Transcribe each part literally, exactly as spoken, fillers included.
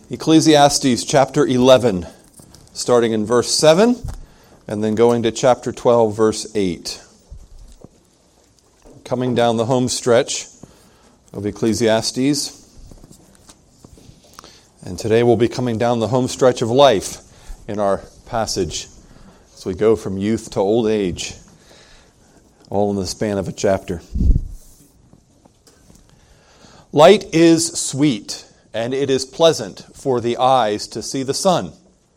Ecclesiastes chapter eleven, starting in verse seven, and then going to chapter twelve, verse eight. Coming down the home stretch of Ecclesiastes. And today we'll be coming down the home stretch of life in our passage as we go from youth to old age, all in the span of a chapter. Light is sweet, and it is pleasant for the eyes to see the sun.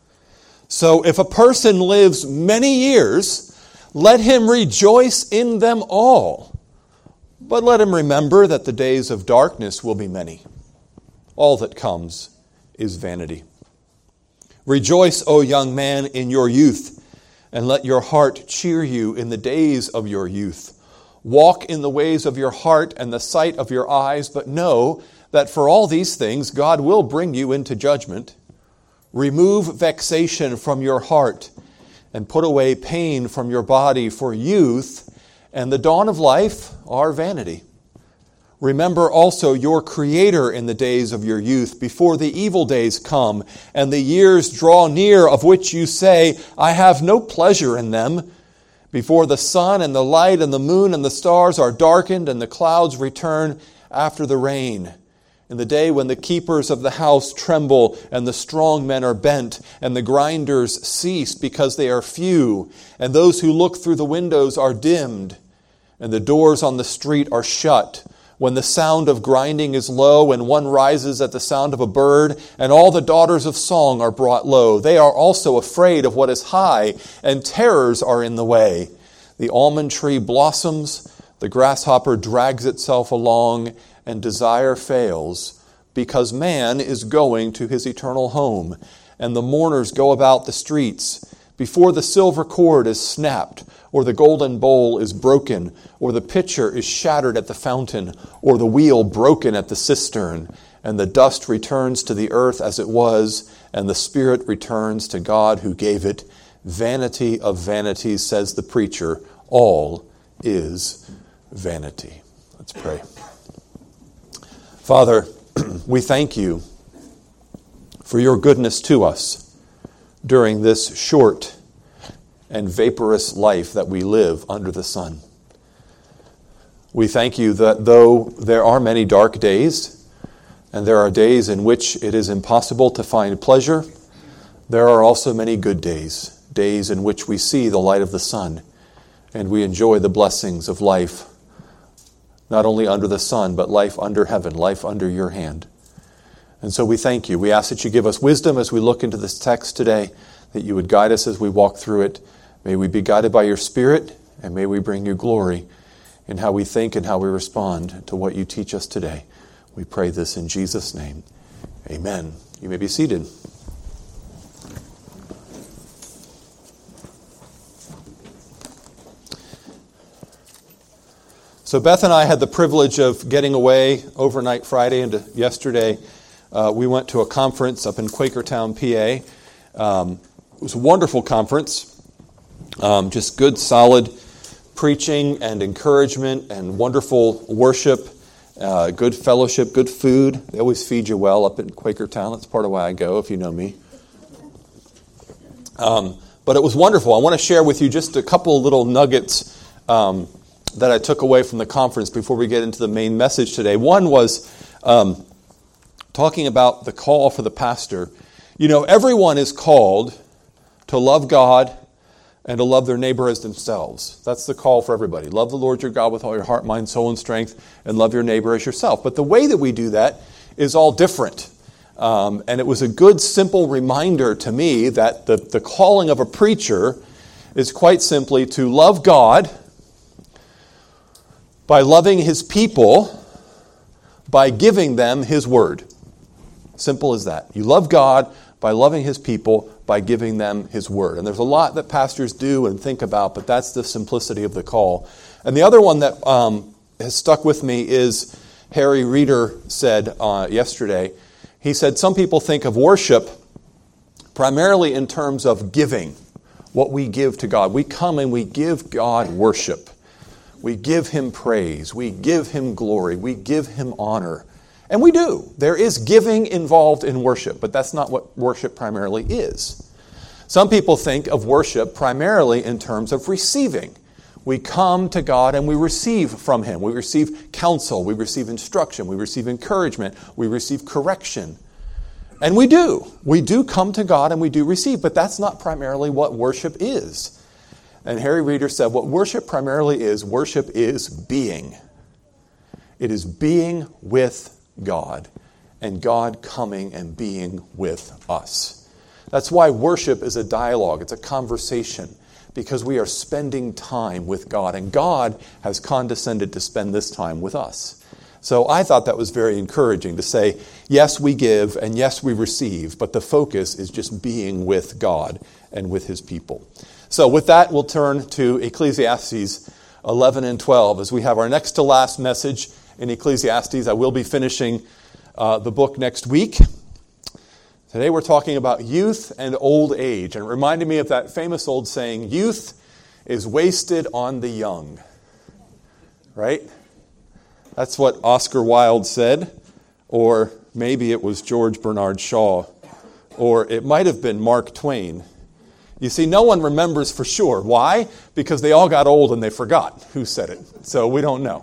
So if a person lives many years, let him rejoice in them all. But let him remember that the days of darkness will be many. All that comes is vanity. Rejoice, O young man, in your youth, and let your heart cheer you in the days of your youth. Walk in the ways of your heart and the sight of your eyes, but know that for all these things God will bring you into judgment. Remove vexation from your heart and put away pain from your body, for youth and the dawn of life are vanity. Remember also your Creator in the days of your youth, before the evil days come and the years draw near, of which you say, I have no pleasure in them. Before the sun and the light and the moon and the stars are darkened and the clouds return after the rain. In the day when the keepers of the house tremble and the strong men are bent and the grinders cease because they are few, and those who look through the windows are dimmed and the doors on the street are shut, when the sound of grinding is low and one rises at the sound of a bird and all the daughters of song are brought low. They are also afraid of what is high and terrors are in the way. The almond tree blossoms, the grasshopper drags itself along, and desire fails, because man is going to his eternal home, and the mourners go about the streets. Before the silver cord is snapped, or the golden bowl is broken, or the pitcher is shattered at the fountain, or the wheel broken at the cistern, and the dust returns to the earth as it was, and the spirit returns to God who gave it. Vanity of vanities, says the preacher, all is vanity. Let's pray. Father, we thank you for your goodness to us during this short and vaporous life that we live under the sun. We thank you that though there are many dark days, and there are days in which it is impossible to find pleasure, there are also many good days, days in which we see the light of the sun, and we enjoy the blessings of life, not only under the sun, but life under heaven, life under your hand. And so we thank you. We ask that you give us wisdom as we look into this text today, that you would guide us as we walk through it. May we be guided by your Spirit, and may we bring you glory in how we think and how we respond to what you teach us today. We pray this in Jesus' name. Amen. You may be seated. So Beth and I had the privilege of getting away overnight Friday into yesterday. Uh, we went to a conference up in Quakertown, P A. Um, it was a wonderful conference. Um, just good, solid preaching and encouragement and wonderful worship, uh, good fellowship, good food. They always feed you well up in Quakertown. That's part of why I go, if you know me. Um, but it was wonderful. I want to share with you just a couple of little nuggets um, that I took away from the conference before we get into the main message today. One was um, talking about the call for the pastor. You know, everyone is called to love God and to love their neighbor as themselves. That's the call for everybody. Love the Lord your God with all your heart, mind, soul, and strength, and love your neighbor as yourself. But the way that we do that is all different. Um, and it was a good, simple reminder to me that the, the calling of a preacher is quite simply to love God by loving his people, by giving them his word. Simple as that. You love God by loving his people, by giving them his word. And there's a lot that pastors do and think about, but that's the simplicity of the call. And the other one that um, has stuck with me is Harry Reeder said uh, yesterday. He said some people think of worship primarily in terms of giving, what we give to God. We come and we give God worship. We give him praise. We give him glory. We give him honor. And we do. There is giving involved in worship, but that's not what worship primarily is. Some people think of worship primarily in terms of receiving. We come to God and we receive from Him. We receive counsel, we receive instruction, we receive encouragement, we receive correction. And we do. We do come to God and we do receive, but that's not primarily what worship is. And Harry Reeder said, what worship primarily is, worship is being. It is being with God, and God coming and being with us. That's why worship is a dialogue, it's a conversation, because we are spending time with God, and God has condescended to spend this time with us. So I thought that was very encouraging to say, yes, we give, and yes, we receive, but the focus is just being with God and with His people. So with that, we'll turn to Ecclesiastes eleven and twelve as we have our next to last message in Ecclesiastes. I will be finishing uh, the book next week. Today we're talking about youth and old age. And it reminded me of that famous old saying, youth is wasted on the young. Right? That's what Oscar Wilde said. Or maybe it was George Bernard Shaw. Or it might have been Mark Twain. You see, no one remembers for sure. Why? Because they all got old and they forgot who said it. So we don't know.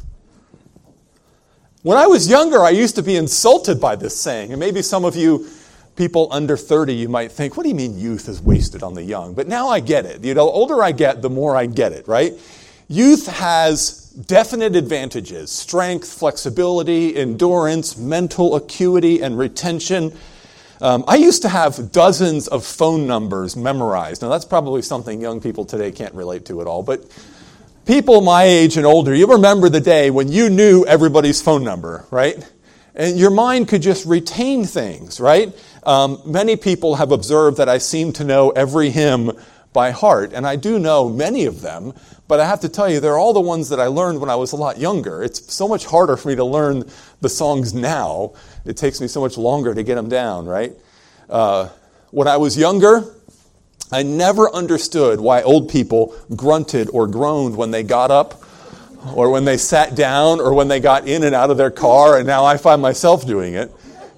When I was younger, I used to be insulted by this saying. And maybe some of you people under thirty, you might think, what do you mean youth is wasted on the young? But now I get it. You know, the older I get, the more I get it, right? Youth has definite advantages: strength, flexibility, endurance, mental acuity, and retention. Um, I used to have dozens of phone numbers memorized. Now, that's probably something young people today can't relate to at all, but people my age and older, you remember the day when you knew everybody's phone number, right? And your mind could just retain things, right? Um, many people have observed that I seem to know every hymn by heart, and I do know many of them, but I have to tell you, they're all the ones that I learned when I was a lot younger. It's so much harder for me to learn the songs now. It takes me so much longer to get them down, right? Uh, when I was younger, I never understood why old people grunted or groaned when they got up, or when they sat down, or when they got in and out of their car, and now I find myself doing it.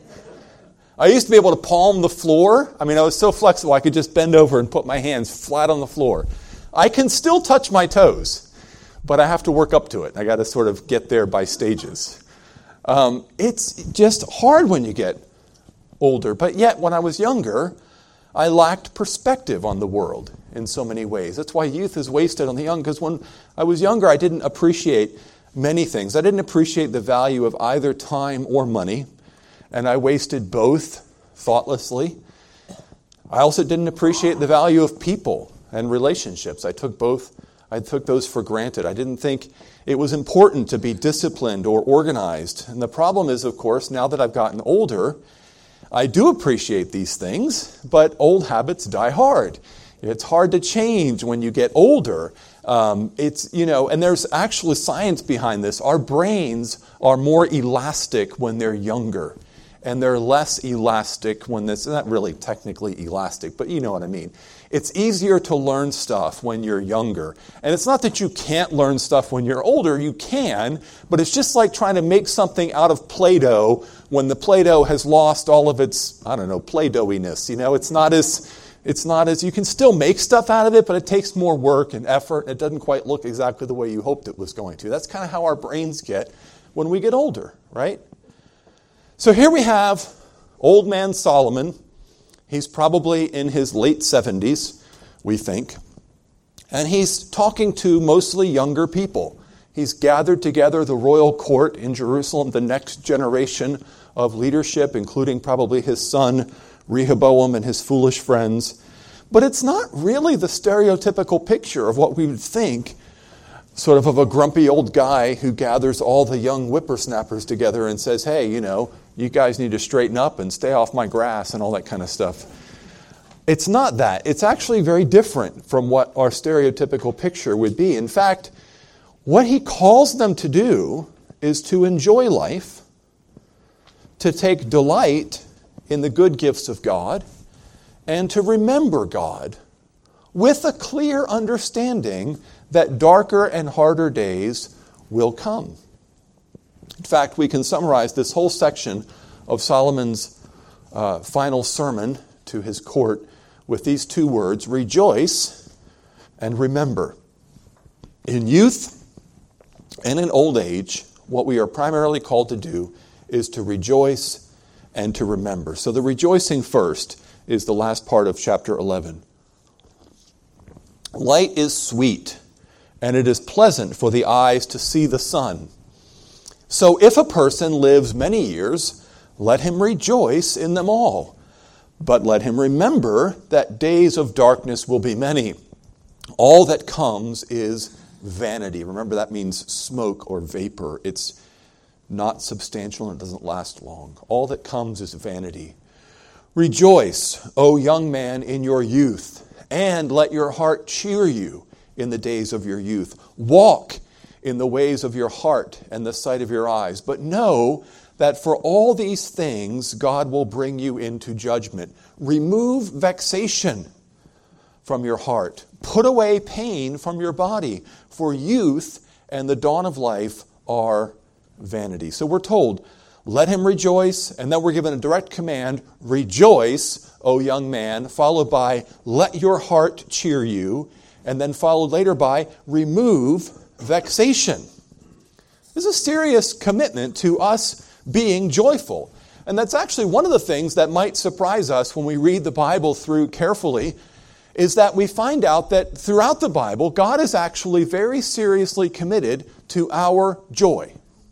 I used to be able to palm the floor. I mean, I was so flexible, I could just bend over and put my hands flat on the floor. I can still touch my toes, but I have to work up to it. I got to sort of get there by stages. Um, it's just hard when you get older, but yet when I was younger, I lacked perspective on the world in so many ways. That's why youth is wasted on the young, because when I was younger, I didn't appreciate many things. I didn't appreciate the value of either time or money, and I wasted both thoughtlessly. I also didn't appreciate the value of people and relationships. I took both, I took those for granted. I didn't think it was important to be disciplined or organized. And the problem is, of course, now that I've gotten older, I do appreciate these things, but old habits die hard. It's hard to change when you get older. Um, it's, you know, and there's actually science behind this. Our brains are more elastic when they're younger, and they're less elastic when this, not really technically elastic, but you know what I mean. It's easier to learn stuff when you're younger. And it's not that you can't learn stuff when you're older. You can, but it's just like trying to make something out of Play-Doh when the Play-Doh has lost all of its, I don't know, Play-Doh-iness. You know, it's not as, it's not as, you can still make stuff out of it, but it takes more work and effort. It doesn't quite look exactly the way you hoped it was going to. That's kind of how our brains get when we get older, right? So here we have old man Solomon. He's probably in his late seventies, we think. And he's talking to mostly younger people. He's gathered together the royal court in Jerusalem, the next generation of leadership, including probably his son Rehoboam and his foolish friends. But it's not really the stereotypical picture of what we would think, sort of of a grumpy old guy who gathers all the young whippersnappers together and says, hey, you know, you guys need to straighten up and stay off my grass and all that kind of stuff. It's not that. It's actually very different from what our stereotypical picture would be. In fact, what he calls them to do is to enjoy life, to take delight in the good gifts of God, and to remember God with a clear understanding that darker and harder days will come. In fact, we can summarize this whole section of Solomon's uh, final sermon to his court with these two words: rejoice and remember. In youth and in old age, what we are primarily called to do is to rejoice and to remember. So the rejoicing first is the last part of chapter eleven. Light is sweet, and it is pleasant for the eyes to see the sun. So if a person lives many years, let him rejoice in them all. But let him remember that days of darkness will be many. All that comes is vanity. Remember, that means smoke or vapor. It's not substantial and it doesn't last long. All that comes is vanity. Rejoice, O young man, in your youth, and let your heart cheer you in the days of your youth. Walk in the ways of your heart and the sight of your eyes. But know that for all these things God will bring you into judgment. Remove vexation from your heart. Put away pain from your body. For youth and the dawn of life are vanity. So we're told, let him rejoice, and then we're given a direct command, rejoice, O young man, followed by, let your heart cheer you, and then followed later by, remove vexation. This is a serious commitment to us being joyful. And that's actually one of the things that might surprise us when we read the Bible through carefully, is that we find out that throughout the Bible, God is actually very seriously committed to our joy.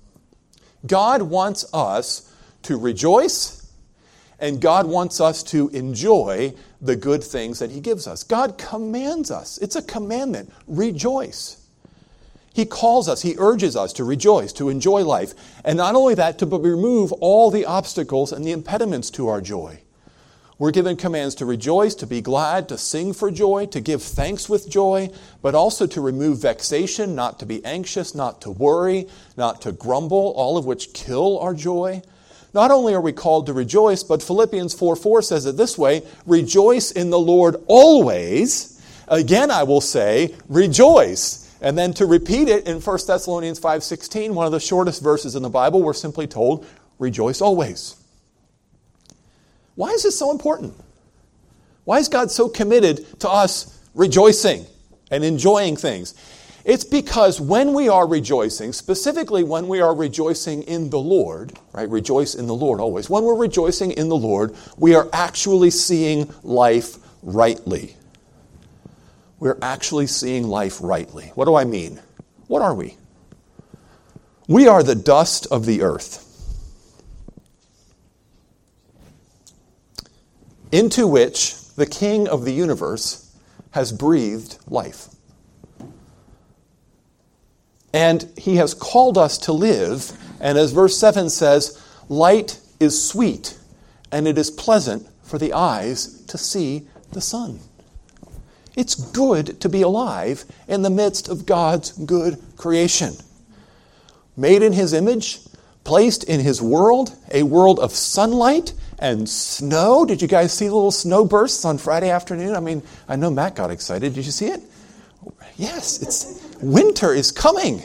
God wants us to rejoice, and God wants us to enjoy the good things that He gives us. God commands us. It's a commandment. Rejoice. He calls us, He urges us to rejoice, to enjoy life. And not only that, to remove all the obstacles and the impediments to our joy. We're given commands to rejoice, to be glad, to sing for joy, to give thanks with joy, but also to remove vexation, not to be anxious, not to worry, not to grumble, all of which kill our joy. Not only are we called to rejoice, but Philippians four four says it this way, rejoice in the Lord always. Again, I will say, rejoice. And then to repeat it in First Thessalonians five sixteen, one of the shortest verses in the Bible, we're simply told, rejoice always. Why is this so important? Why is God so committed to us rejoicing and enjoying things? It's because when we are rejoicing, specifically when we are rejoicing in the Lord, right? Rejoice in the Lord always. When we're rejoicing in the Lord, we are actually seeing life rightly. We're actually seeing life rightly. What do I mean? What are we? We are the dust of the earth, into which the King of the universe has breathed life. And He has called us to live, and as verse seven says, light is sweet, and it is pleasant for the eyes to see the sun. It's good to be alive in the midst of God's good creation. Made in His image, placed in His world, a world of sunlight and snow. Did you guys see the little snow bursts on Friday afternoon? I mean, I know Matt got excited. Did you see it? Yes, it's winter is coming.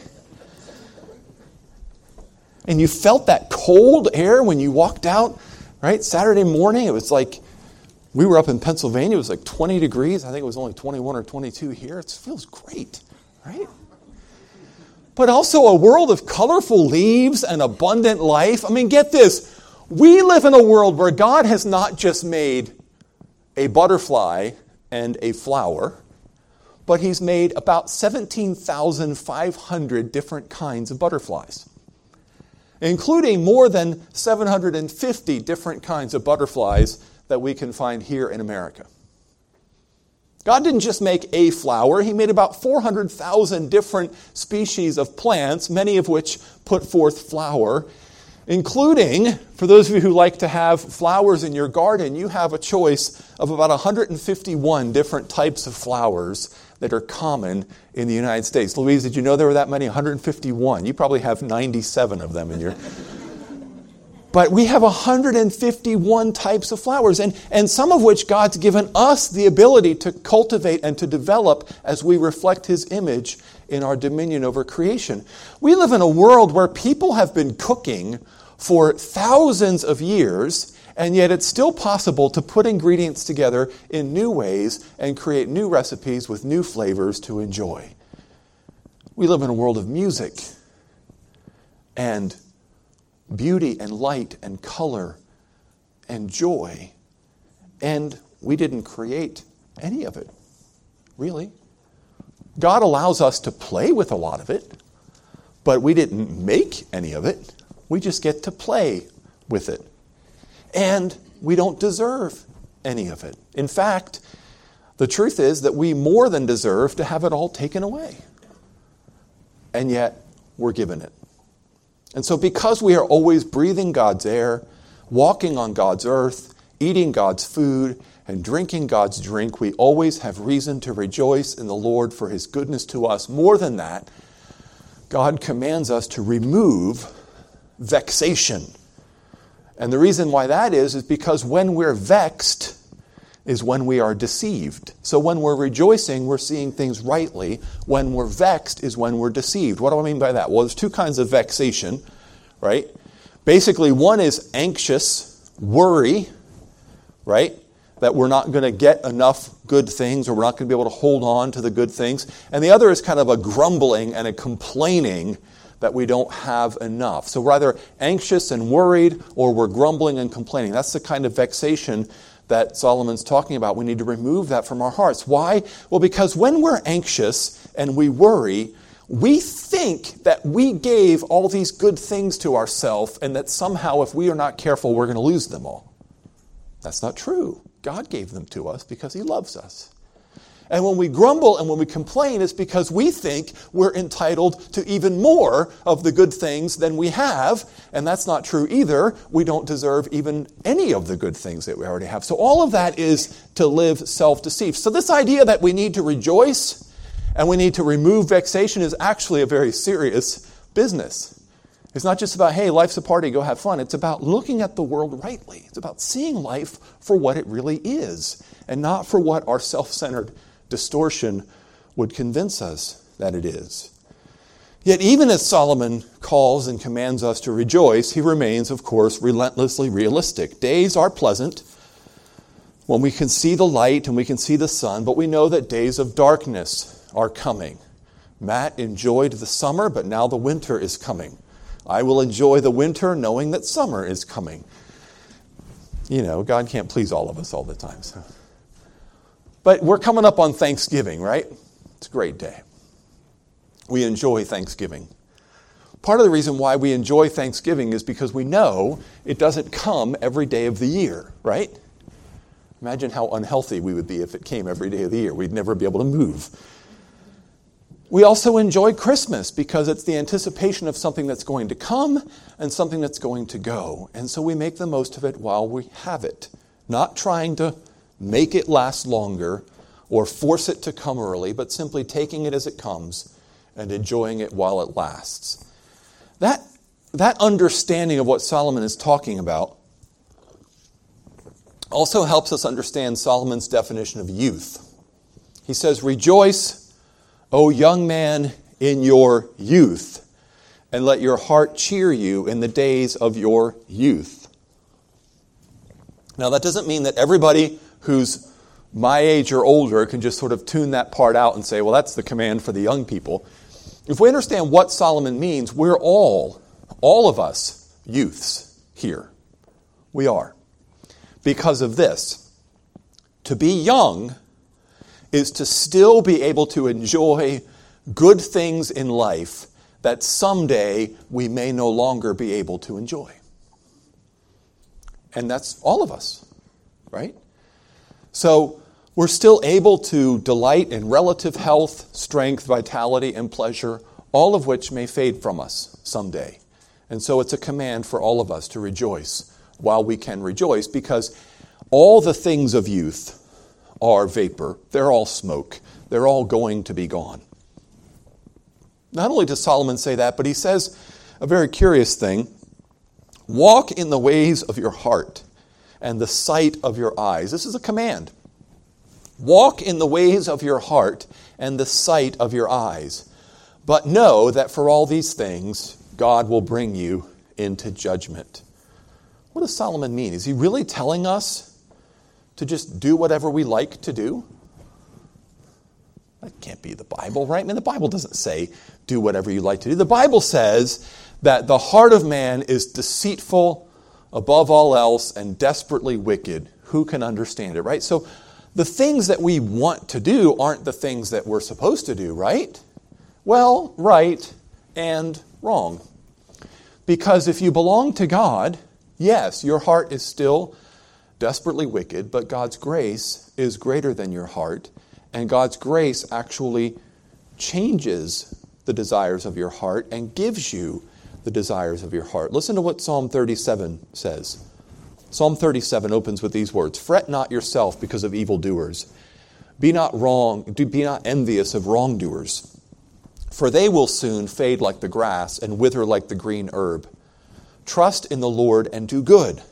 And you felt that cold air when you walked out, right? Saturday morning, it was like, we were up in Pennsylvania, it was like twenty degrees. I think it was only twenty-one or twenty-two here. It feels great, right? But also a world of colorful leaves and abundant life. I mean, get this. We live in a world where God has not just made a butterfly and a flower, but He's made about seventeen thousand five hundred different kinds of butterflies, including more than seven hundred fifty different kinds of butterflies that we can find here in America. God didn't just make a flower. He made about four hundred thousand different species of plants, many of which put forth flower, including, for those of you who like to have flowers in your garden, you have a choice of about one hundred fifty-one different types of flowers that are common in the United States. Louise, did you know there were that many? one hundred fifty-one. You probably have ninety-seven of them in your... But we have one hundred fifty-one types of flowers, and, and some of which God's given us the ability to cultivate and to develop as we reflect His image in our dominion over creation. We live in a world where people have been cooking for thousands of years, and yet it's still possible to put ingredients together in new ways and create new recipes with new flavors to enjoy. We live in a world of music and beauty and light and color and joy. And we didn't create any of it, really. God allows us to play with a lot of it, but we didn't make any of it. We just get to play with it. And we don't deserve any of it. In fact, the truth is that we more than deserve to have it all taken away. And yet, we're given it. And so because we are always breathing God's air, walking on God's earth, eating God's food, and drinking God's drink, we always have reason to rejoice in the Lord for His goodness to us. More than that, God commands us to remove vexation. And the reason why that is, is because when we're vexed is when we are deceived. So when we're rejoicing, we're seeing things rightly. When we're vexed is when we're deceived. What do I mean by that? Well, there's two kinds of vexation, right? Basically, one is anxious, worry, right? That we're not going to get enough good things, or we're not going to be able to hold on to the good things. And the other is kind of a grumbling and a complaining that we don't have enough. So we're either anxious and worried, or we're grumbling and complaining. That's the kind of vexation that Solomon's talking about. We need to remove that from our hearts. Why? Well, because when we're anxious and we worry, we think that we gave all these good things to ourselves, and that somehow if we are not careful, we're going to lose them all. That's not true. God gave them to us because He loves us. And when we grumble and when we complain, it's because we think we're entitled to even more of the good things than we have. And that's not true either. We don't deserve even any of the good things that we already have. So all of that is to live self-deceived. So this idea that we need to rejoice and we need to remove vexation is actually a very serious business. It's not just about, hey, life's a party, go have fun. It's about looking at the world rightly. It's about seeing life for what it really is, and not for what our self-centered distortion would convince us that it is. Yet even as Solomon calls and commands us to rejoice, he remains, of course, relentlessly realistic. Days are pleasant when we can see the light and we can see the sun, but we know that days of darkness are coming. Matt enjoyed the summer, but now the winter is coming. I will enjoy the winter knowing that summer is coming. You know, God can't please all of us all the time. So. But we're coming up on Thanksgiving, right? It's a great day. We enjoy Thanksgiving. Part of the reason why we enjoy Thanksgiving is because we know it doesn't come every day of the year, right? Imagine how unhealthy we would be if it came every day of the year. We'd never be able to move. We also enjoy Christmas because it's the anticipation of something that's going to come and something that's going to go. And so we make the most of it while we have it, not trying to make it last longer or force it to come early, but simply taking it as it comes and enjoying it while it lasts. That, that understanding of what Solomon is talking about also helps us understand Solomon's definition of youth. He says, "Rejoice, O young man, in your youth, and let your heart cheer you in the days of your youth." Now, that doesn't mean that everybody who's my age or older can just sort of tune that part out and say, well, that's the command for the young people. If we understand what Solomon means, we're all, all of us, youths here. We are. Because of this. To be young is to still be able to enjoy good things in life that someday we may no longer be able to enjoy. And that's all of us, right? So we're still able to delight in relative health, strength, vitality, and pleasure, all of which may fade from us someday. And so it's a command for all of us to rejoice while we can rejoice, because all the things of youth are vapor. They're all smoke. They're all going to be gone. Not only does Solomon say that, but he says a very curious thing. Walk in the ways of your heart and the sight of your eyes. This is a command. Walk in the ways of your heart and the sight of your eyes. But know that for all these things, God will bring you into judgment. What does Solomon mean? Is he really telling us to just do whatever we like to do? That can't be the Bible, right? I mean, the Bible doesn't say do whatever you like to do. The Bible says that the heart of man is deceitful above all else and desperately wicked. Who can understand it, right? So the things that we want to do aren't the things that we're supposed to do, right? Well, right and wrong. Because if you belong to God, yes, your heart is still desperately wicked, but God's grace is greater than your heart, and God's grace actually changes the desires of your heart and gives you the desires of your heart. Listen to what Psalm thirty-seven says. Psalm thirty-seven opens with these words, "Fret not yourself because of evildoers. Be not wrong, do be not envious of wrongdoers, for they will soon fade like the grass and wither like the green herb. Trust in the Lord and do good.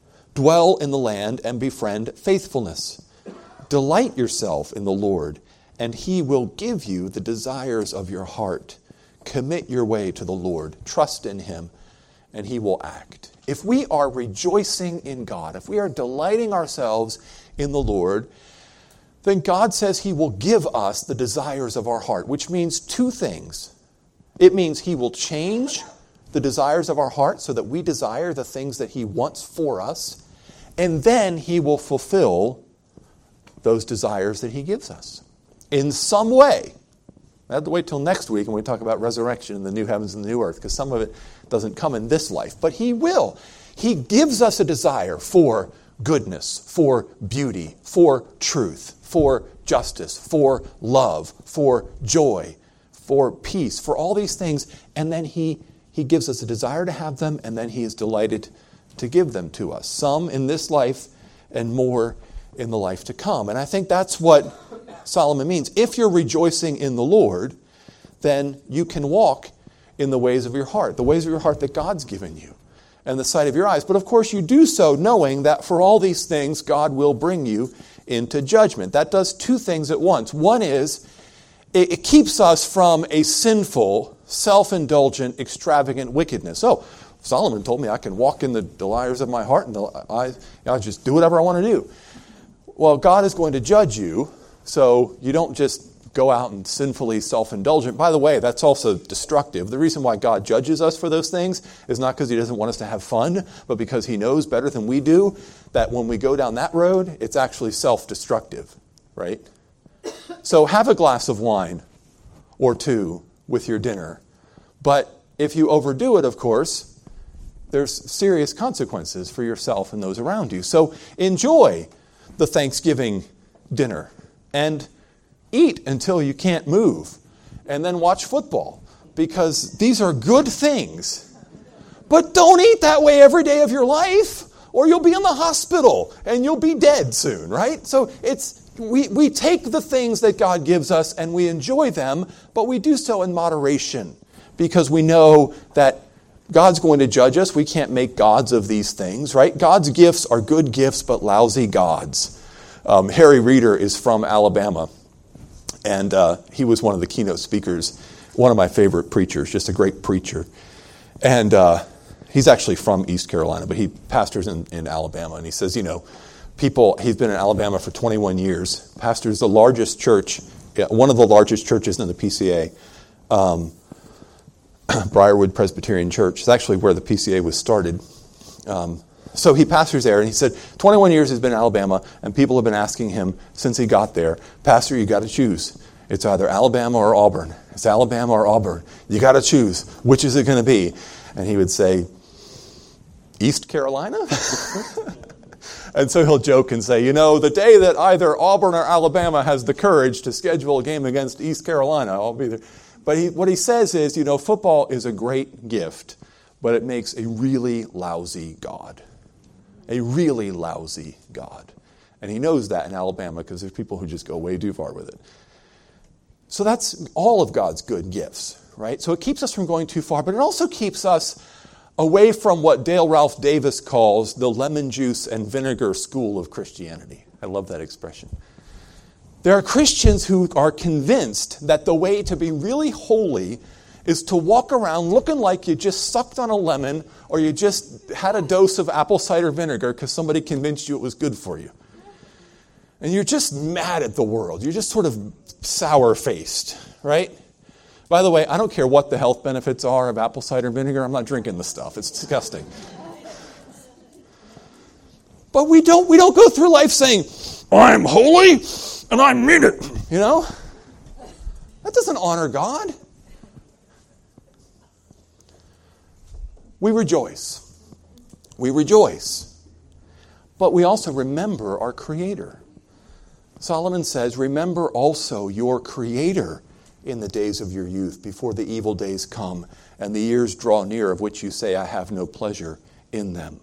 Dwell in the land and befriend faithfulness. Delight yourself in the Lord, and He will give you the desires of your heart. Commit your way to the Lord. Trust in Him, and He will act." If we are rejoicing in God, if we are delighting ourselves in the Lord, then God says He will give us the desires of our heart, which means two things. It means He will change the desires of our heart so that we desire the things that He wants for us, and then He will fulfill those desires that He gives us in some way. I have to wait till next week when we talk about resurrection and the new heavens and the new earth, because some of it doesn't come in this life. But He will. He gives us a desire for goodness, for beauty, for truth, for justice, for love, for joy, for peace, for all these things. And then He, he gives us a desire to have them, and then He is delighted to give them to us. Some in this life and more in the life to come. And I think that's what Solomon means. If you're rejoicing in the Lord, then you can walk in the ways of your heart, the ways of your heart that God's given you, and the sight of your eyes. But of course you do so knowing that for all these things, God will bring you into judgment. That does two things at once. One is, it, it keeps us from a sinful, self-indulgent, extravagant wickedness. Oh, Solomon told me I can walk in the desires of my heart, and I, I just do whatever I want to do. Well, God is going to judge you, so you don't just go out and sinfully self-indulgent. By the way, that's also destructive. The reason why God judges us for those things is not because He doesn't want us to have fun, but because He knows better than we do that when we go down that road, it's actually self-destructive, right? So have a glass of wine or two with your dinner. But if you overdo it, of course, there's serious consequences for yourself and those around you. So enjoy the Thanksgiving dinner and eat until you can't move, and then watch football, because these are good things. But don't eat that way every day of your life, or you'll be in the hospital and you'll be dead soon, right? So it's we, we take the things that God gives us and we enjoy them, but we do so in moderation, because we know that God's going to judge us. We can't make gods of these things, right? God's gifts are good gifts, but lousy gods. Um, Harry Reeder is from Alabama, and uh, he was one of the keynote speakers, one of my favorite preachers, just a great preacher. And uh, he's actually from East Carolina, but he pastors in, in Alabama. And he says, you know, people, he's been in Alabama for twenty-one years, pastors the largest church, one of the largest churches in the P C A, um, Briarwood Presbyterian Church. It's actually where the P C A was started. Um, so he pastors there, and he said, twenty-one years he's been in Alabama, and people have been asking him since he got there, Pastor, you got to choose. It's either Alabama or Auburn. It's Alabama or Auburn. You got to choose. Which is it going to be? And he would say, East Carolina? And so he'll joke and say, you know, the day that either Auburn or Alabama has the courage to schedule a game against East Carolina, I'll be there. But he, what he says is, you know, football is a great gift, but it makes a really lousy God. A really lousy God. And he knows that in Alabama because there's people who just go way too far with it. So that's all of God's good gifts, right? So it keeps us from going too far, but it also keeps us away from what Dale Ralph Davis calls the lemon juice and vinegar school of Christianity. I love that expression. There are Christians who are convinced that the way to be really holy is to walk around looking like you just sucked on a lemon or you just had a dose of apple cider vinegar because somebody convinced you it was good for you. And you're just mad at the world. You're just sort of sour-faced, right? By the way, I don't care what the health benefits are of apple cider vinegar. I'm not drinking the stuff. It's disgusting. But we don't, we don't go through life saying, I'm holy and I mean it. You know? That doesn't honor God. We rejoice. We rejoice. But we also remember our Creator. Solomon says, remember also your Creator in the days of your youth, before the evil days come and the years draw near of which you say, I have no pleasure in them.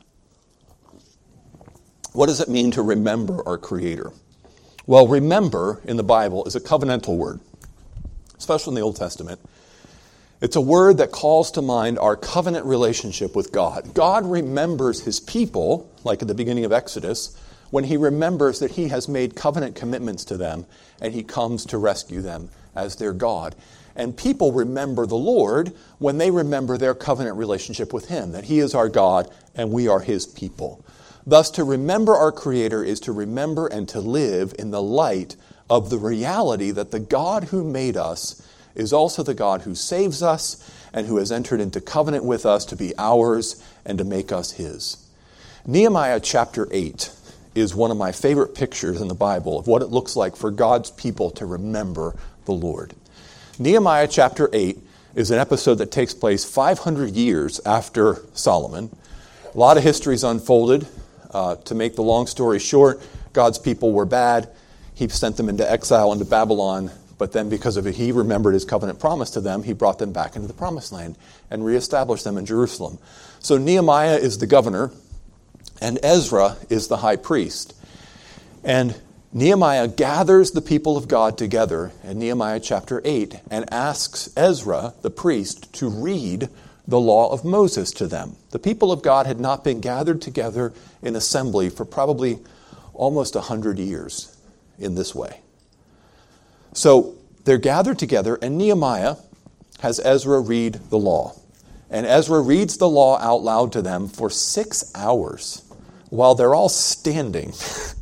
What does it mean to remember our Creator? Well, remember in the Bible is a covenantal word, especially in the Old Testament. It's a word that calls to mind our covenant relationship with God. God remembers his people, like at the beginning of Exodus, when he remembers that he has made covenant commitments to them and he comes to rescue them as their God. And people remember the Lord when they remember their covenant relationship with him, that he is our God and we are his people. Thus, to remember our Creator is to remember and to live in the light of the reality that the God who made us is also the God who saves us and who has entered into covenant with us to be ours and to make us his. Nehemiah chapter eight is one of my favorite pictures in the Bible of what it looks like for God's people to remember the Lord. Nehemiah chapter eight is an episode that takes place five hundred years after Solomon. A lot of history's unfolded. Uh, to make the long story short, God's people were bad. He sent them into exile into Babylon. But then because of it, he remembered his covenant promise to them. He brought them back into the promised land and reestablished them in Jerusalem. So Nehemiah is the governor and Ezra is the high priest. And Nehemiah gathers the people of God together in Nehemiah chapter eight and asks Ezra, the priest, to read the law of Moses to them. The people of God had not been gathered together in assembly for probably almost a hundred years in this way. So they're gathered together, and Nehemiah has Ezra read the law. And Ezra reads the law out loud to them for six hours while they're all standing.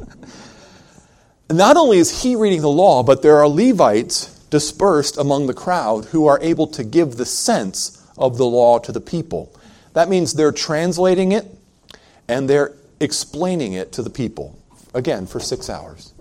Not only is he reading the law, but there are Levites dispersed among the crowd who are able to give the sense of the law to the people. That means they're translating it and they're explaining it to the people, again, for six hours.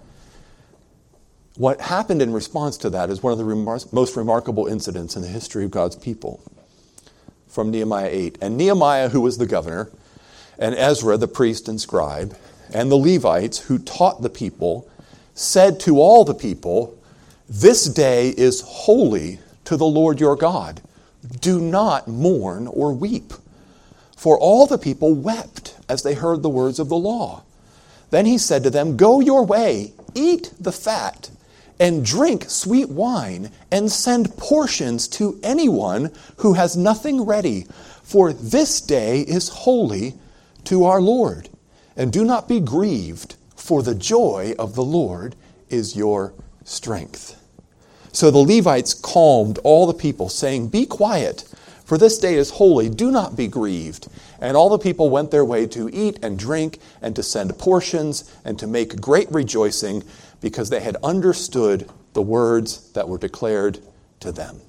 What happened in response to that is one of the remar- most remarkable incidents in the history of God's people from Nehemiah eight. And Nehemiah, who was the governor, and Ezra, the priest and scribe, and the Levites, who taught the people, said to all the people, "This day is holy to the Lord your God. Do not mourn or weep." For all the people wept as they heard the words of the law. Then he said to them, "Go your way, eat the fat, and drink sweet wine, and send portions to anyone who has nothing ready, for this day is holy to our Lord. And do not be grieved, for the joy of the Lord is your strength." So the Levites calmed all the people, saying, "Be quiet, for this day is holy. Do not be grieved." And all the people went their way to eat and drink, and to send portions, and to make great rejoicing, because they had understood the words that were declared to them.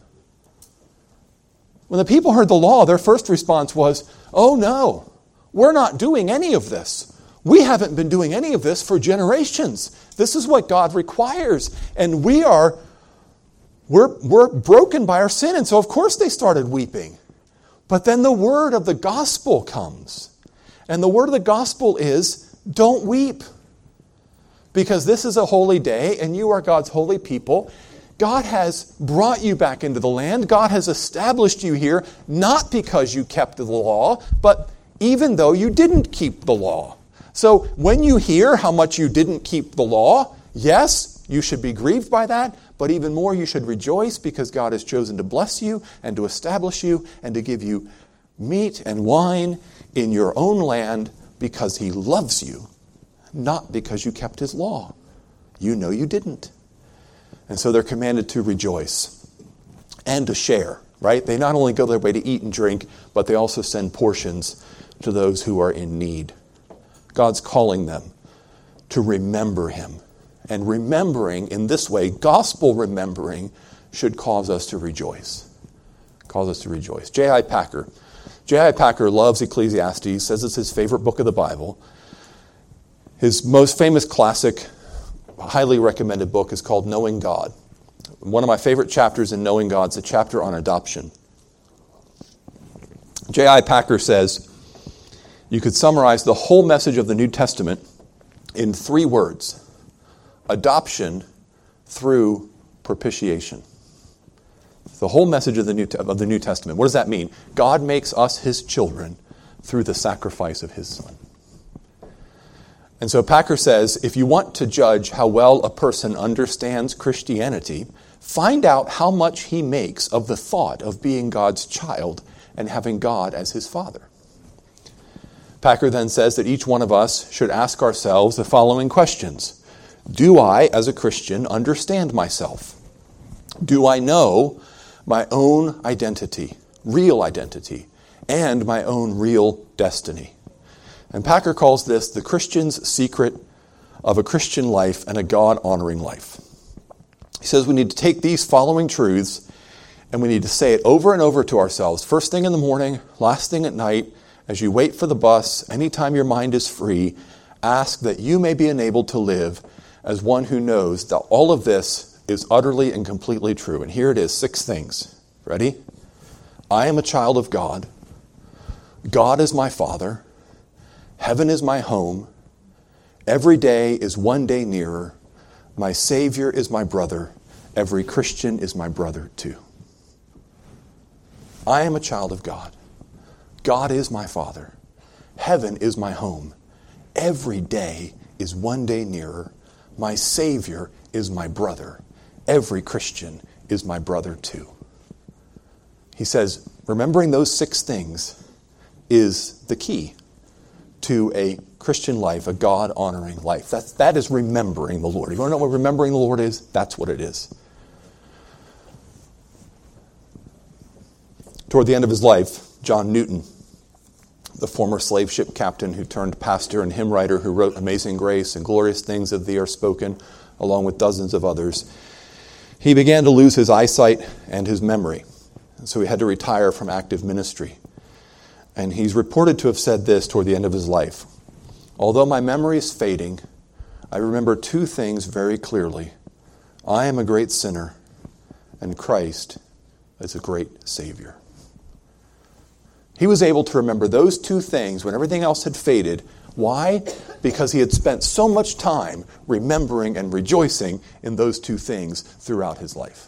When the people heard the law, their first response was, "Oh no, we're not doing any of this. We haven't been doing any of this for generations. This is what God requires. And we are, we're, we're broken by our sin." And so of course they started weeping. But then the word of the gospel comes. And the word of the gospel is, don't weep. Because this is a holy day and you are God's holy people. God has brought you back into the land. God has established you here, not because you kept the law, but even though you didn't keep the law. So when you hear how much you didn't keep the law, yes, you should be grieved by that, but even more you should rejoice because God has chosen to bless you and to establish you and to give you meat and wine in your own land because he loves you, not because you kept his law. You know you didn't. And so they're commanded to rejoice and to share, right? They not only go their way to eat and drink, but they also send portions to those who are in need. God's calling them to remember him. And remembering in this way, gospel remembering, should cause us to rejoice. Cause us to rejoice. J I Packer. J I Packer loves Ecclesiastes, says it's his favorite book of the Bible. His most famous classic, highly recommended book is called Knowing God. One of my favorite chapters in Knowing God is a chapter on adoption. J I Packer says, you could summarize the whole message of the New Testament in three words. Adoption through propitiation. The whole message of the New of the New Testament. What does that mean? God makes us his children through the sacrifice of his Son. And so Packer says, if you want to judge how well a person understands Christianity, find out how much he makes of the thought of being God's child and having God as his Father. Packer then says that each one of us should ask ourselves the following questions. Do I, as a Christian, understand myself? Do I know my own identity, real identity, and my own real destiny? And Packer calls this the Christian's secret of a Christian life and a God-honoring life. He says we need to take these following truths and we need to say it over and over to ourselves, first thing in the morning, last thing at night, as you wait for the bus, anytime your mind is free, ask that you may be enabled to live as one who knows that all of this is utterly and completely true. And here it is, six things. Ready? I am a child of God. God is my Father. Heaven is my home. Every day is one day nearer. My Savior is my brother. Every Christian is my brother too. I am a child of God. God is my Father. Heaven is my home. Every day is one day nearer. My Savior is my brother. Every Christian is my brother too. He says, remembering those six things is the key to a Christian life, a God-honoring life. That's, that is remembering the Lord. You want to know what remembering the Lord is? That's what it is. Toward the end of his life, John Newton, the former slave ship captain who turned pastor and hymn writer who wrote Amazing Grace and Glorious Things of Thee Are Spoken, along with dozens of others, he began to lose his eyesight and his memory. And so he had to retire from active ministry. And he's reported to have said this toward the end of his life. Although my memory is fading, I remember two things very clearly. I am a great sinner, and Christ is a great Savior. He was able to remember those two things when everything else had faded. Why? Because he had spent so much time remembering and rejoicing in those two things throughout his life.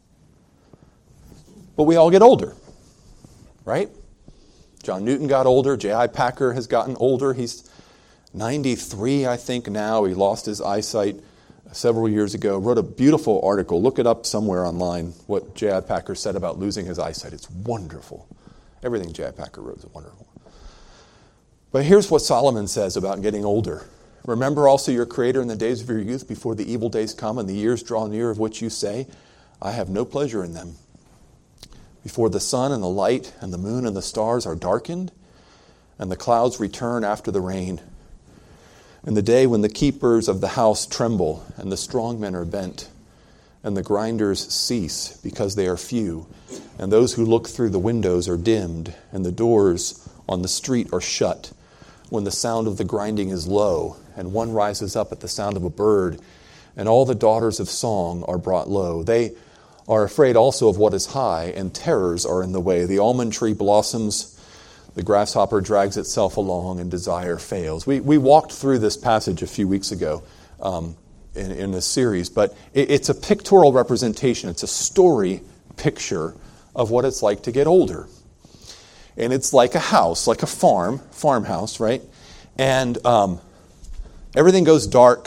But we all get older, right? John Newton got older. J I Packer has gotten older. He's ninety-three, I think, now. He lost his eyesight several years ago. Wrote a beautiful article. Look it up somewhere online, what J I Packer said about losing his eyesight. It's wonderful. Everything J I Packer wrote is wonderful. But here's what Solomon says about getting older. Remember also your Creator in the days of your youth before the evil days come and the years draw near of which you say, I have no pleasure in them. Before the sun and the light and the moon and the stars are darkened and the clouds return after the rain. In the day when the keepers of the house tremble and the strong men are bent and the grinders cease because they are few and those who look through the windows are dimmed and the doors on the street are shut, when the sound of the grinding is low and one rises up at the sound of a bird and all the daughters of song are brought low. They are afraid also of what is high, and terrors are in the way. The almond tree blossoms, the grasshopper drags itself along, and desire fails. We we walked through this passage a few weeks ago um, in, in this series, but it, it's a pictorial representation. It's a story picture of what it's like to get older. And it's like a house, like a farm, farmhouse, right? And um, everything goes dark,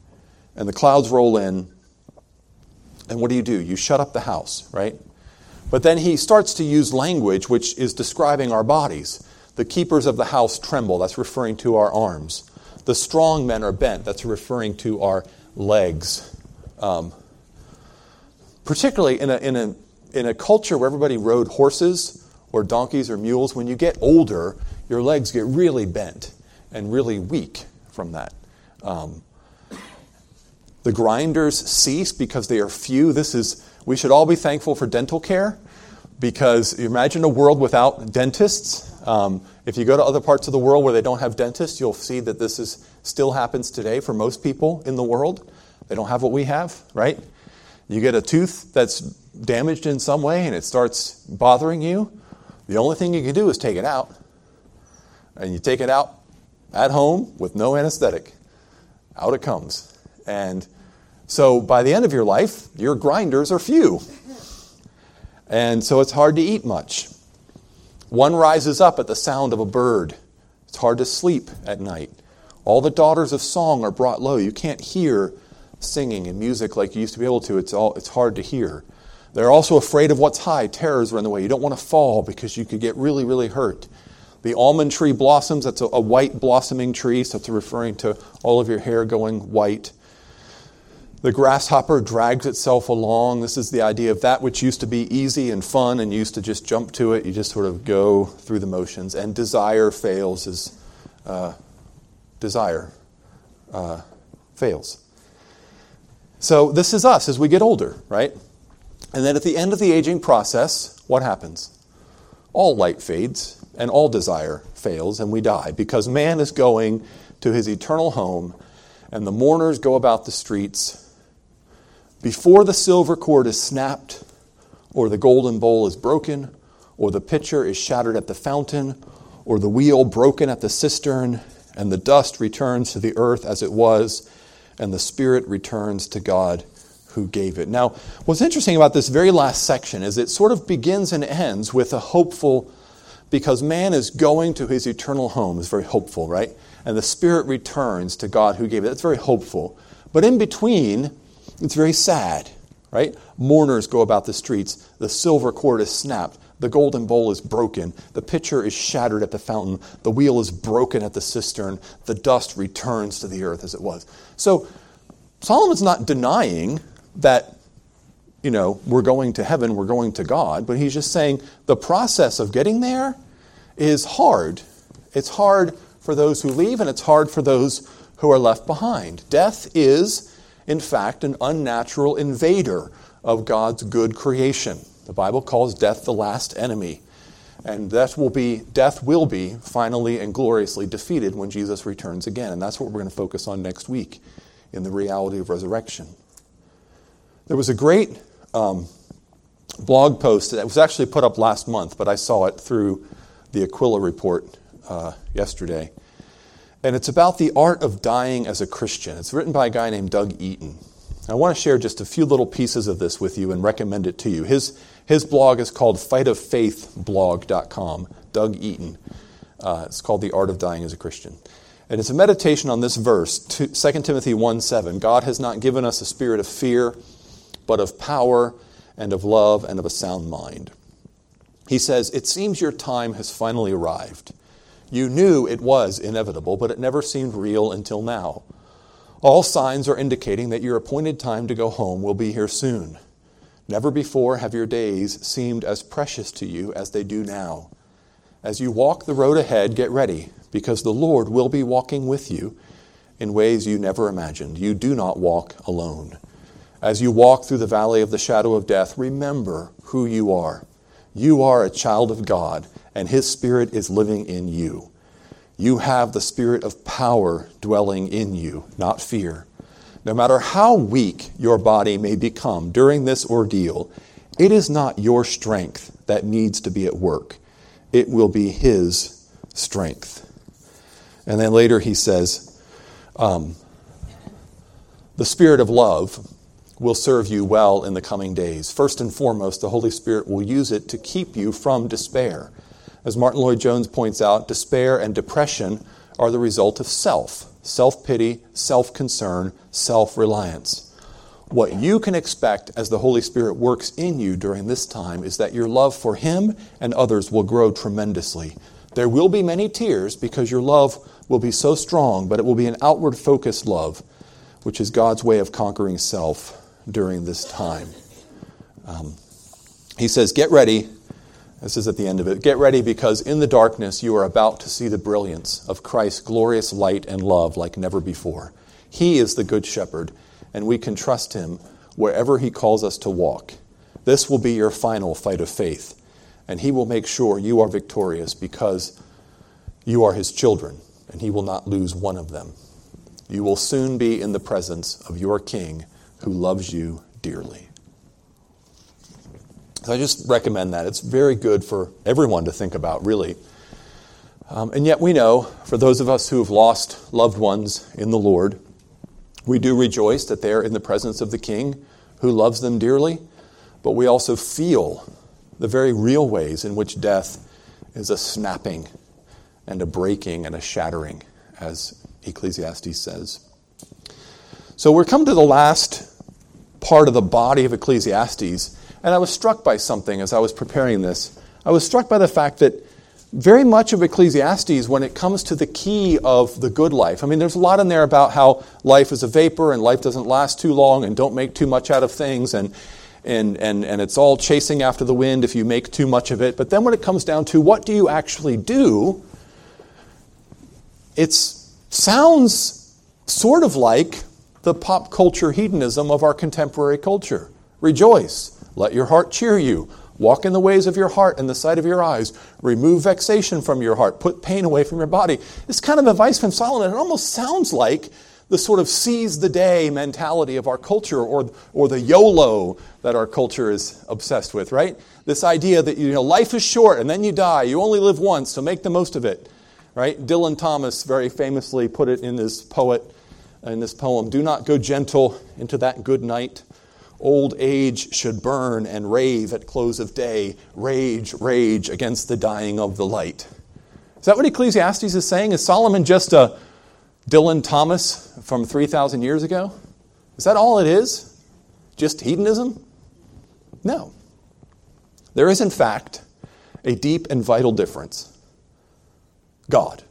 and the clouds roll in. And what do you do? You shut up the house, right? But then he starts to use language which is describing our bodies. The keepers of the house tremble. That's referring to our arms. The strong men are bent. That's referring to our legs. Um, particularly in a, in a, in a culture where everybody rode horses or donkeys or mules, when you get older, your legs get really bent and really weak from that. Um, the grinders cease because they are few. This is, we should all be thankful for dental care, because imagine a world without dentists. Um, if you go to other parts of the world where they don't have dentists, you'll see that this is still happens today for most people in the world. They don't have what we have, right? You get a tooth that's damaged in some way and it starts bothering you. The only thing you can do is take it out. And you take it out at home with no anesthetic. Out it comes. And so by the end of your life, your grinders are few. And so it's hard to eat much. One rises up at the sound of a bird. It's hard to sleep at night. All the daughters of song are brought low. You can't hear singing and music like you used to be able to. It's all it's hard to hear. They're also afraid of what's high. Terrors are in the way. You don't want to fall because you could get really, really hurt. The almond tree blossoms. That's a, a white blossoming tree, so it's referring to all of your hair going white. The grasshopper drags itself along. This is the idea of that which used to be easy and fun and used to just jump to it. You just sort of go through the motions. And desire fails as uh, desire uh, fails. So this is us as we get older, right? And then at the end of the aging process, what happens? All light fades and all desire fails and we die, because man is going to his eternal home and the mourners go about the streets. Before the silver cord is snapped, or the golden bowl is broken, or the pitcher is shattered at the fountain, or the wheel broken at the cistern, and the dust returns to the earth as it was, and the spirit returns to God who gave it. Now, what's interesting about this very last section is it sort of begins and ends with a hopeful, because man is going to his eternal home. It's very hopeful, right? And the spirit returns to God who gave it. That's very hopeful. But in between, it's very sad, right? Mourners go about the streets. The silver cord is snapped. The golden bowl is broken. The pitcher is shattered at the fountain. The wheel is broken at the cistern. The dust returns to the earth as it was. So Solomon's not denying that, you know, we're going to heaven, we're going to God, but he's just saying the process of getting there is hard. It's hard for those who leave, and it's hard for those who are left behind. Death is, in fact, an unnatural invader of God's good creation. The Bible calls death the last enemy. And death will be, death will be finally and gloriously defeated when Jesus returns again. And that's what we're going to focus on next week in the reality of resurrection. There was a great um, blog post that was actually put up last month, but I saw it through the Aquila report uh, yesterday. And it's about the art of dying as a Christian. It's written by a guy named Doug Eaton. I want to share just a few little pieces of this with you and recommend it to you. His his blog is called fight of faith blog dot com, Doug Eaton. Uh, it's called The Art of Dying as a Christian. And it's a meditation on this verse, Second Timothy one seven. God has not given us a spirit of fear, but of power and of love and of a sound mind. He says, it seems your time has finally arrived. You knew it was inevitable, but it never seemed real until now. All signs are indicating that your appointed time to go home will be here soon. Never before have your days seemed as precious to you as they do now. As you walk the road ahead, get ready, because the Lord will be walking with you in ways you never imagined. You do not walk alone. As you walk through the valley of the shadow of death, remember who you are. You are a child of God, and His Spirit is living in you. You have the spirit of power dwelling in you, not fear. No matter how weak your body may become during this ordeal, it is not your strength that needs to be at work. It will be His strength. And then later he says, um, the Spirit of love will serve you well in the coming days. First and foremost, the Holy Spirit will use it to keep you from despair. As Martin Lloyd-Jones points out, despair and depression are the result of self, self-pity, self-concern, self-reliance. What you can expect as the Holy Spirit works in you during this time is that your love for Him and others will grow tremendously. There will be many tears because your love will be so strong, but it will be an outward focused love, which is God's way of conquering self during this time. Um, he says, get ready. This is at the end of it. Get ready because in the darkness you are about to see the brilliance of Christ's glorious light and love like never before. He is the good shepherd, and we can trust Him wherever He calls us to walk. This will be your final fight of faith, and He will make sure you are victorious because you are His children, and He will not lose one of them. You will soon be in the presence of your King who loves you dearly. So I just recommend that. It's very good for everyone to think about, really. Um, and yet we know, for those of us who have lost loved ones in the Lord, we do rejoice that they are in the presence of the King who loves them dearly, but we also feel the very real ways in which death is a snapping and a breaking and a shattering, as Ecclesiastes says. So we're come to the last part of the body of Ecclesiastes, and I was struck by something as I was preparing this. I was struck by the fact that very much of Ecclesiastes, when it comes to the key of the good life, I mean, there's a lot in there about how life is a vapor and life doesn't last too long and don't make too much out of things, and and and and it's all chasing after the wind if you make too much of it. But then when it comes down to what do you actually do, it sounds sort of like the pop culture hedonism of our contemporary culture. Rejoice. Let your heart cheer you. Walk in the ways of your heart and the sight of your eyes. Remove vexation from your heart. Put pain away from your body. It's kind of advice from Solomon. It almost sounds like the sort of seize the day mentality of our culture, or or the YOLO that our culture is obsessed with, right? This idea that, you know, life is short and then you die. You only live once, so make the most of it, right? Dylan Thomas very famously put it in his poet, in this poem, do not go gentle into that good night. Old age should burn and rave at close of day. Rage, rage against the dying of the light. Is that what Ecclesiastes is saying? Is Solomon just a Dylan Thomas from three thousand years ago? Is that all it is? Just hedonism? No. There is, in fact, a deep and vital difference. God.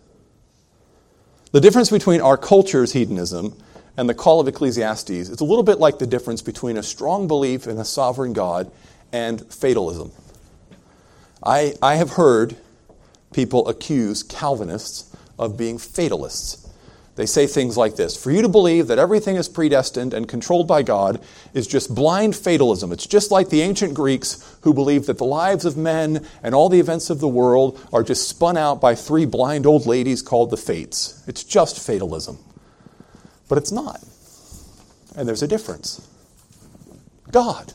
The difference between our culture's hedonism and the call of Ecclesiastes is a little bit like the difference between a strong belief in a sovereign God and fatalism. I, I have heard people accuse Calvinists of being fatalists. They say things like this: for you to believe that everything is predestined and controlled by God is just blind fatalism. It's just like the ancient Greeks who believed that the lives of men and all the events of the world are just spun out by three blind old ladies called the Fates. It's just fatalism. But it's not. And there's a difference. God.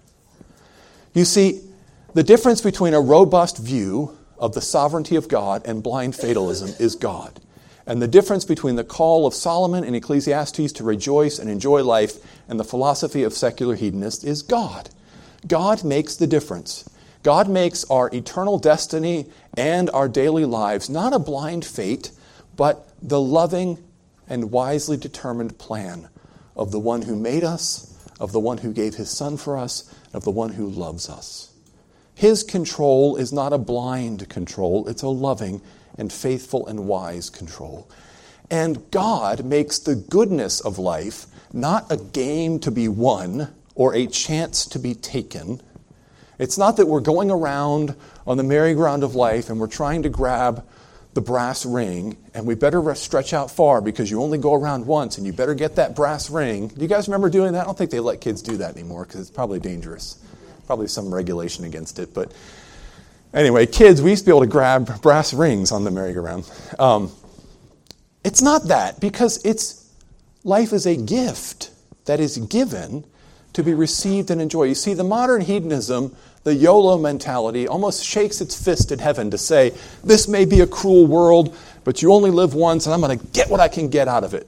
You see, the difference between a robust view of the sovereignty of God and blind fatalism is God. And the difference between the call of Solomon and Ecclesiastes to rejoice and enjoy life and the philosophy of secular hedonists is God. God makes the difference. God makes our eternal destiny and our daily lives not a blind fate, but the loving and wisely determined plan of the one who made us, of the one who gave his Son for us, of the one who loves us. His control is not a blind control, it's a loving and faithful and wise control. And God makes the goodness of life not a game to be won or a chance to be taken. It's not that we're going around on the merry-go-round of life and we're trying to grab the brass ring, and we better stretch out far because you only go around once and you better get that brass ring. Do you guys remember doing that? I don't think they let kids do that anymore because it's probably dangerous. Probably some regulation against it. But anyway, kids, we used to be able to grab brass rings on the merry-go-round. Um, it's not that, because it's life is a gift that is given to be received and enjoyed. You see, the modern hedonism, the YOLO mentality, almost shakes its fist at heaven to say, this may be a cruel world, but you only live once, and I'm going to get what I can get out of it.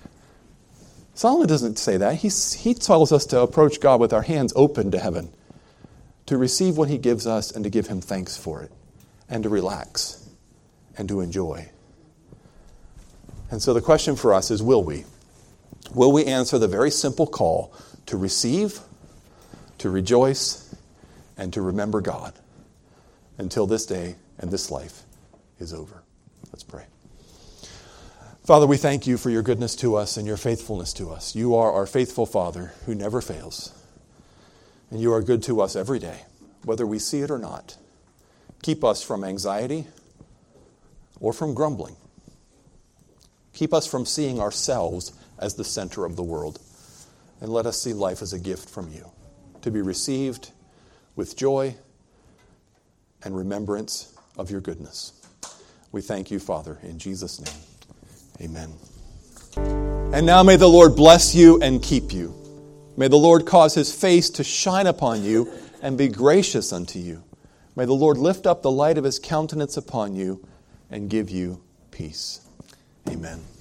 Solomon doesn't say that. He's, he tells us to approach God with our hands open to heaven, to receive what he gives us and to give him thanks for it, and to relax and to enjoy. And so the question for us is, will we? will we answer the very simple call to receive, to rejoice, and to remember God until this day and this life is over. Let's pray. Father, we thank you for your goodness to us and your faithfulness to us. You are our faithful Father who never fails. And you are good to us every day, whether we see it or not. Keep us from anxiety or from grumbling. Keep us from seeing ourselves as the center of the world. And let us see life as a gift from you, to be received with joy and remembrance of your goodness. We thank you, Father, in Jesus' name. Amen. And now may the Lord bless you and keep you. May the Lord cause his face to shine upon you and be gracious unto you. May the Lord lift up the light of his countenance upon you and give you peace. Amen.